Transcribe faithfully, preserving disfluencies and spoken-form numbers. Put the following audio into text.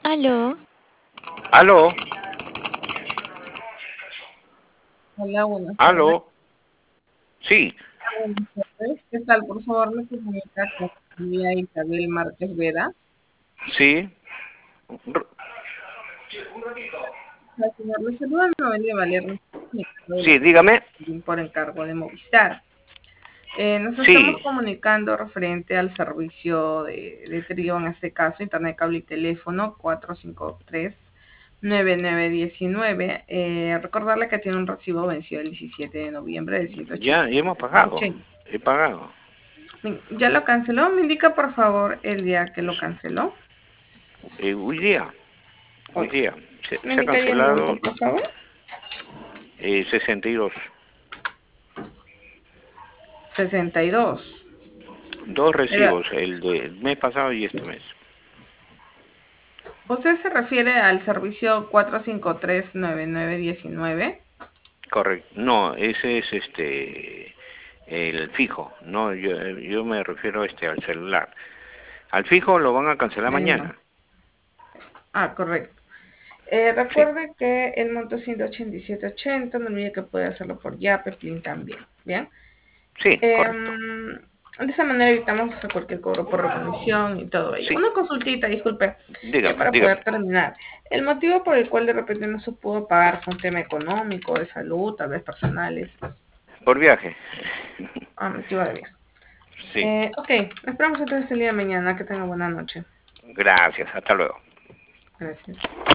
Aló, Aló, Hola, buenas tardes. aló, sí, Buenas tardes. ¿Qué tal? Por favor, me comunica con María Isabel Márquez Vera. sí, r- La señora le saluda Noelia Valerno de la sí, dígame, Fundación por encargo de Movistar. Eh, nos estamos sí, comunicando referente al servicio de, de trío, en este caso, Internet, cable y teléfono cuatro cinco tres, nueve nueve uno nueve. Eh, recordarle que tiene un recibo vencido el diecisiete de noviembre de ciento ya, ochenta y ya hemos siete con pagado, ochenta. he pagado. ¿Ya lo canceló? Me indica por favor el día que lo canceló. Eh, hoy día, hoy Hoy. día, se, ¿Me se ha indicaría el monto, cancelado por favor? eh, sesenta y dos, Sesenta y dos. dos Era, recibos, el del mes pasado y este mes. ¿usted se refiere al servicio cuatro cinco tres nueve nueve uno nueve? Correcto, no, ese es este, el fijo, no, yo, yo me refiero este al celular. Al fijo lo van a cancelar Eh, no. mañana, Ah, correcto. Eh, sí, recuerde que el monto es ciento ochenta y siete ochenta. No olvide que puede hacerlo por Yape, Plin también. Bien. sí, correcto, Em, de esa manera evitamos hacer cualquier cobro por recomisión y todo ello. sí, Una consultita, disculpe, ya dígame, para poder dígame, terminar. El motivo por el cual de repente no se pudo pagar fue un tema económico, de salud, tal vez personales. por viaje, Ah, motivo de viaje. sí, Eh, ok, esperamos entonces el día de mañana. Que tenga buena noche. gracias, hasta luego. Gracias.